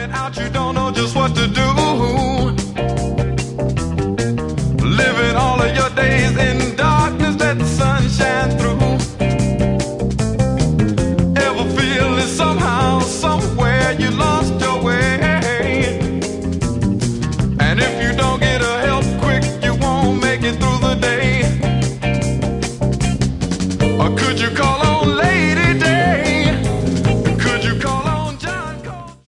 out, you don't know just what to do. Living all of your days in darkness, let the sun shine through. Ever feeling somehow, somewhere you lost your way? And if you don't get a help quick, you won't make it through the day. Or could you